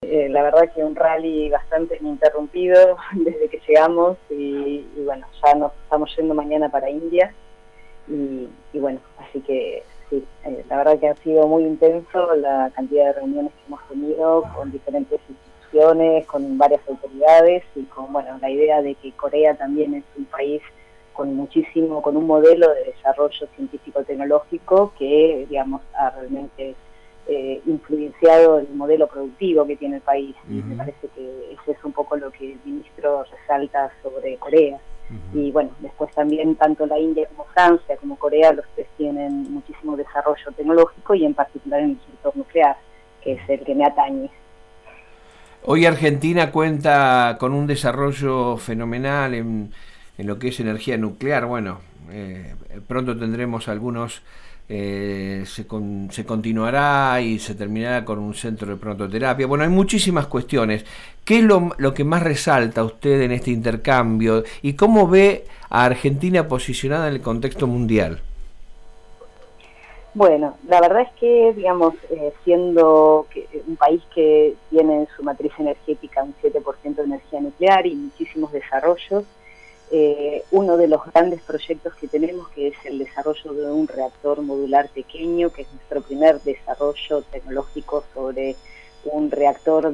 la verdad que un rally bastante ininterrumpido desde que llegamos y bueno, ya nos estamos yendo mañana para India y bueno, así que sí, la verdad que ha sido muy intenso la cantidad de reuniones que hemos tenido con diferentes instituciones, con varias autoridades y con, bueno, la idea de que Corea también es un país con un modelo de desarrollo científico-tecnológico que, digamos, ha realmente influenciado el modelo productivo que tiene el país. Y me parece que eso es un poco lo que el ministro resalta sobre Corea. Y bueno, después también tanto la India como Francia como Corea, los tres tienen muchísimo desarrollo tecnológico y en particular en el sector nuclear, que es el que me atañe. Hoy Argentina cuenta con un desarrollo fenomenal en lo que es energía nuclear. Bueno, pronto tendremos algunos, se continuará y se terminará con un centro de prontoterapia. Bueno, hay muchísimas cuestiones. ¿Qué es lo que más resalta usted en este intercambio y cómo ve a Argentina posicionada en el contexto mundial? Bueno, la verdad es que, digamos, siendo un país que tiene en su matriz energética un 7% de energía nuclear y muchísimos desarrollos, uno de los grandes proyectos que tenemos, que es el desarrollo de un reactor modular pequeño, que es nuestro primer desarrollo tecnológico sobre un reactor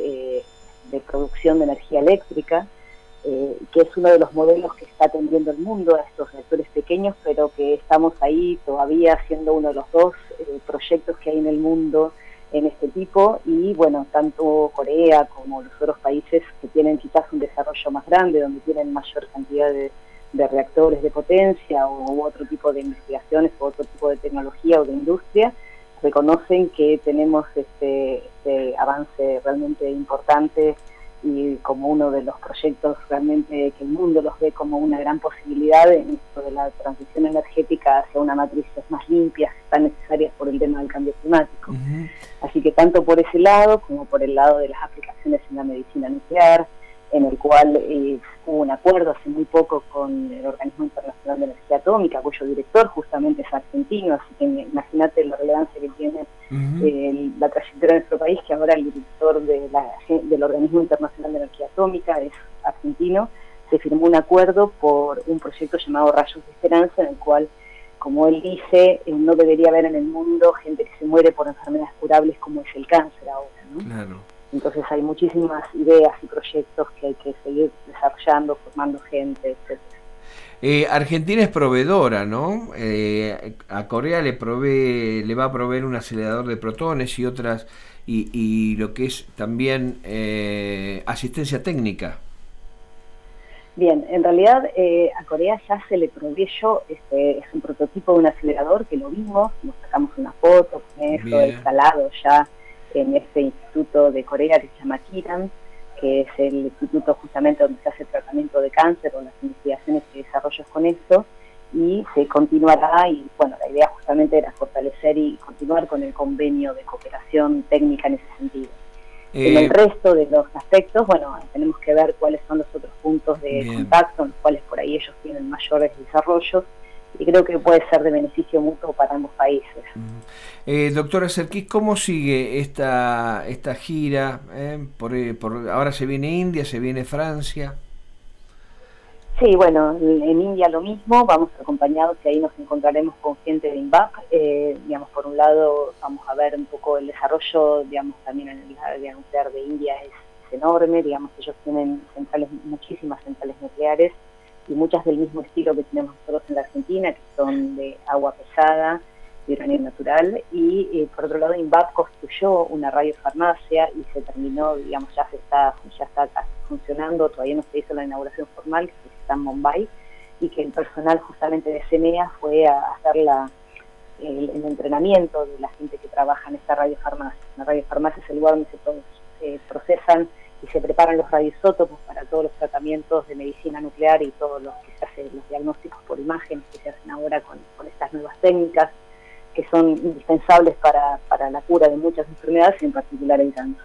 de producción de energía eléctrica, que es uno de los modelos que está atendiendo el mundo a estos reactores pequeños, pero que estamos ahí todavía siendo uno de los dos proyectos que hay en el mundo en este tipo, y bueno, tanto Corea como los otros países que tienen quizás un desarrollo más grande, donde tienen mayor cantidad de reactores de potencia u otro tipo de investigaciones o otro tipo de tecnología o de industria, reconocen que tenemos este avance realmente importante y como uno de los proyectos realmente que el mundo los ve como una gran posibilidad en esto de la transición energética hacia una matrices más limpias, tan necesarias por el tema del cambio climático. Así que tanto por ese lado como por el lado de las aplicaciones en la medicina nuclear, en el cual hubo un acuerdo hace muy poco con el Organismo Internacional de Energía Atómica, cuyo director justamente es argentino, así que imagínate la relevancia que tiene la trayectoria de nuestro país, que ahora el director del Organismo Internacional de Energía Atómica es argentino. Se firmó un acuerdo por un proyecto llamado Rayos de Esperanza, en el cual, como él dice, no debería haber en el mundo gente que se muere por enfermedades curables como es el cáncer ahora, ¿no? Claro. Entonces hay muchísimas ideas y proyectos que hay que seguir desarrollando, formando gente, etc. Argentina es proveedora, ¿no? A Corea le va a proveer un acelerador de protones y otras, y lo que es también asistencia técnica. Bien, en realidad a Corea ya se le proveyó, es un prototipo de un acelerador que lo vimos, nos sacamos una foto con eso, instalado ya en este instituto de Corea que se llama Kiran, que es el instituto justamente donde se hace el tratamiento de cáncer o las investigaciones y desarrollos con esto, y se continuará, y bueno, la idea justamente era fortalecer y continuar con el convenio de cooperación técnica en ese sentido. En el resto de los aspectos, bueno, tenemos que ver cuáles son los otros puntos de contacto en los cuales por ahí ellos tienen mayores desarrollos, y creo que puede ser de beneficio mutuo para ambos países. Doctora Serkis, ¿cómo sigue esta gira? Ahora se viene India, se viene Francia. Sí, bueno, en India lo mismo, vamos acompañados y ahí nos encontraremos con gente de INVAP. Digamos, por un lado vamos a ver un poco el desarrollo, digamos, también en el área nuclear de India es enorme, digamos, ellos tienen muchísimas centrales nucleares y muchas del mismo estilo que tenemos nosotros en la Argentina, que son de agua pesada, de uranio natural, y por otro lado INVAP construyó una radiofarmacia y se terminó, digamos, ya está casi funcionando, todavía no se hizo la inauguración formal, que está en Mumbai, y que el personal justamente de CENEA fue a hacer el entrenamiento de la gente que trabaja en esta radiofarmacia. La radiofarmacia es el lugar donde se procesan y se preparan los radioisótopos para todos los tratamientos de medicina nuclear y todos los que se hacen, los diagnósticos por imágenes que se hacen ahora con estas nuevas técnicas que son indispensables para la cura de muchas enfermedades, en particular el cáncer.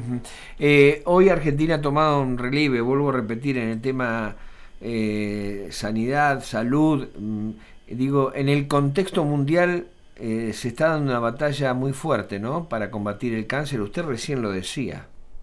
Hoy Argentina ha tomado un relieve, vuelvo a repetir, en el tema sanidad, salud. Digo, en el contexto mundial se está dando una batalla muy fuerte, ¿no?, para combatir el cáncer. Usted recién lo decía.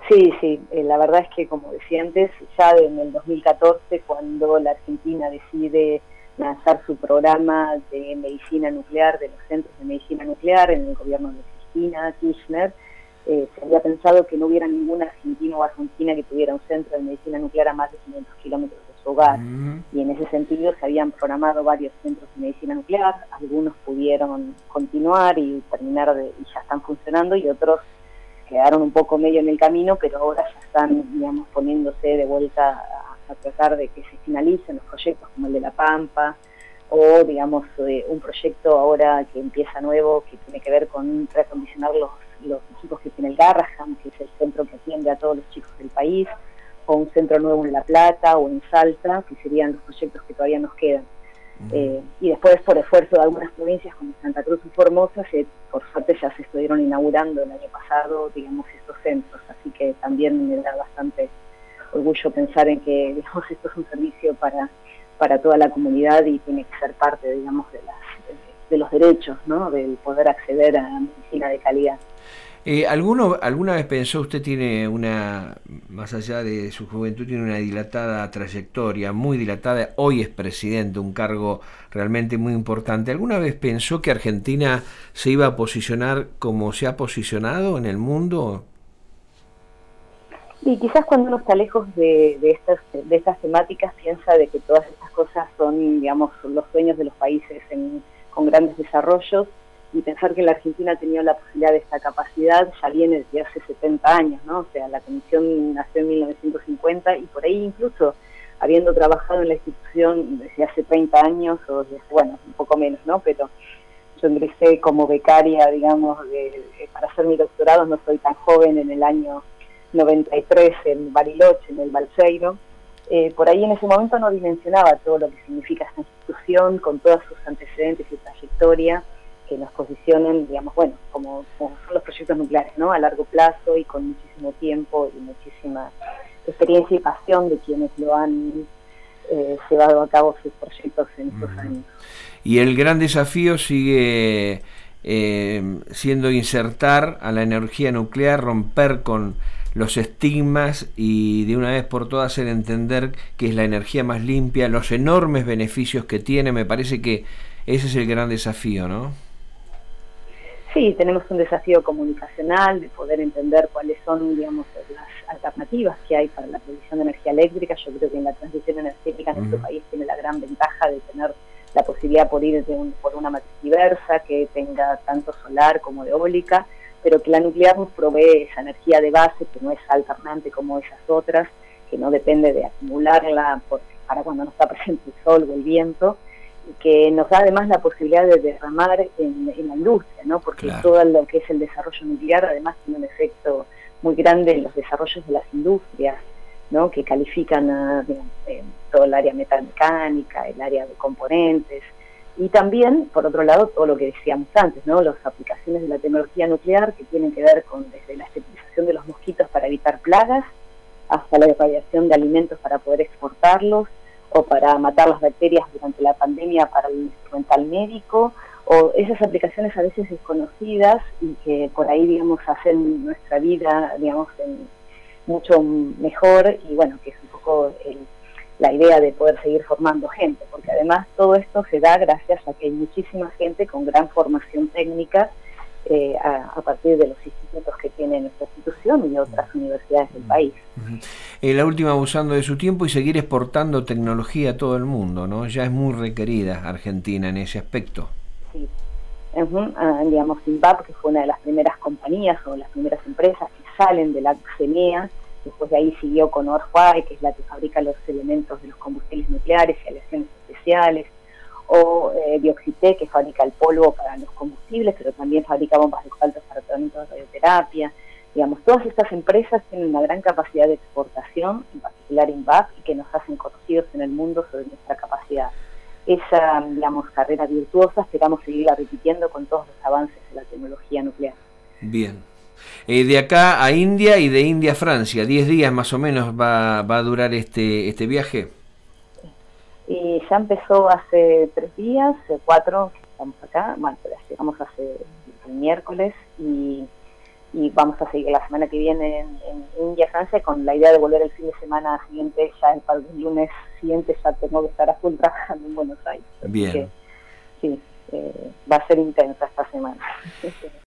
Sí, sí, la verdad es que, como decía antes, ya en el 2014, cuando la Argentina decide lanzar su programa de medicina nuclear, de los centros de medicina nuclear, en el gobierno de Cristina Kirchner, se había pensado que no hubiera ningún argentino o argentina que tuviera un centro de medicina nuclear a más de 500 kilómetros de su hogar. Y en ese sentido se habían programado varios centros de medicina nuclear, algunos pudieron continuar y terminar y ya están funcionando, y otros quedaron un poco medio en el camino, pero ahora ya están, digamos, poniéndose de vuelta a tratar de que se finalicen los proyectos como el de La Pampa, o, digamos, un proyecto ahora que empieza nuevo, que tiene que ver con reacondicionar los equipos que tiene el Garrahan, que es el centro que atiende a todos los chicos del país, o un centro nuevo en La Plata o en Salta, que serían los proyectos que todavía nos quedan. Y después, por esfuerzo de algunas provincias como Santa Cruz y Formosa, por suerte ya se estuvieron inaugurando el año pasado, digamos, estos centros, así que también me da bastante orgullo pensar en que, digamos, esto es un servicio para toda la comunidad y tiene que ser parte, digamos, de los derechos, ¿no?, del poder acceder a medicina de calidad. ¿Alguna vez pensó, usted tiene más allá de su juventud, tiene una dilatada trayectoria, muy dilatada, hoy es presidente, un cargo realmente muy importante? ¿Alguna vez pensó que Argentina se iba a posicionar como se ha posicionado en el mundo? Y quizás cuando uno está lejos de estas temáticas piensa de que todas estas cosas son, digamos, los sueños de los países con grandes desarrollos, y pensar que la Argentina ha tenido la posibilidad de esta capacidad ya viene desde hace 70 años, ¿no? O sea, la Comisión nació en 1950 y por ahí, incluso habiendo trabajado en la institución desde hace 30 años, o desde, bueno, un poco menos, ¿no? Pero yo ingresé como becaria, digamos, para hacer mi doctorado, no soy tan joven, en el año 93 en Bariloche, en el Balseiro. Por ahí en ese momento no dimensionaba todo lo que significa esta institución, con todos sus antecedentes y trayectoria, que nos posicionen, digamos, bueno, como son los proyectos nucleares, ¿no?, a largo plazo y con muchísimo tiempo y muchísima experiencia y pasión de quienes lo han llevado a cabo sus proyectos en estos años. Y el gran desafío sigue siendo insertar a la energía nuclear, romper con los estigmas y de una vez por todas hacer entender que es la energía más limpia, los enormes beneficios que tiene. Me parece que ese es el gran desafío, ¿no? Sí, tenemos un desafío comunicacional de poder entender cuáles son, digamos, las alternativas que hay para la producción de energía eléctrica. Yo creo que en la transición energética nuestro país tiene la gran ventaja de tener la posibilidad por ir por una matriz diversa, que tenga tanto solar como eólica, pero que la nuclear nos provee esa energía de base, que no es alternante como esas otras, que no depende de acumularla para cuando no está presente el sol o el viento, que nos da además la posibilidad de derramar en la industria, ¿no? Porque claro, todo lo que es el desarrollo nuclear además tiene un efecto muy grande en los desarrollos de las industrias, ¿no?, que califican todo el área metalmecánica, el área de componentes, y también, por otro lado, todo lo que decíamos antes, ¿no?, las aplicaciones de la tecnología nuclear, que tienen que ver con desde la esterilización de los mosquitos para evitar plagas, hasta la irradiación de alimentos para poder exportarlos, o para matar las bacterias durante la pandemia para el instrumental médico, o esas aplicaciones a veces desconocidas y que por ahí, digamos, hacen nuestra vida, digamos, mucho mejor, y bueno, que es un poco la idea de poder seguir formando gente, porque además todo esto se da gracias a que hay muchísima gente con gran formación técnica a partir de los institutos que tiene nuestra institución y otras universidades del país. La última, abusando de su tiempo, y seguir exportando tecnología a todo el mundo, ¿no? Ya es muy requerida Argentina en ese aspecto. Sí. Digamos, INVAP, que fue una de las primeras compañías o las primeras empresas que salen de la CENEA, después de ahí siguió con Orhuay, que es la que fabrica los elementos de los combustibles nucleares y aleaciones especiales, o Dioxitec, que fabrica el polvo para los combustibles, pero también fabrica bombas de cobalto para tratamiento de radioterapia. Digamos, todas estas empresas tienen una gran capacidad de exportación, en particular INVAP, y que nos hacen conocidos en el mundo sobre nuestra capacidad. Esa, digamos, carrera virtuosa esperamos seguirla repitiendo con todos los avances de la tecnología nuclear. Bien. De acá a India y de India a Francia, 10 días más o menos va a durar este viaje. Y ya empezó hace 3 días, 4 que estamos acá, bueno, pero llegamos hace el miércoles, y y vamos a seguir la semana que viene en India, Francia, con la idea de volver el fin de semana siguiente, ya el lunes siguiente ya tengo que estar a full trabajando en Buenos Aires. Bien. Así que, sí, va a ser intensa esta semana.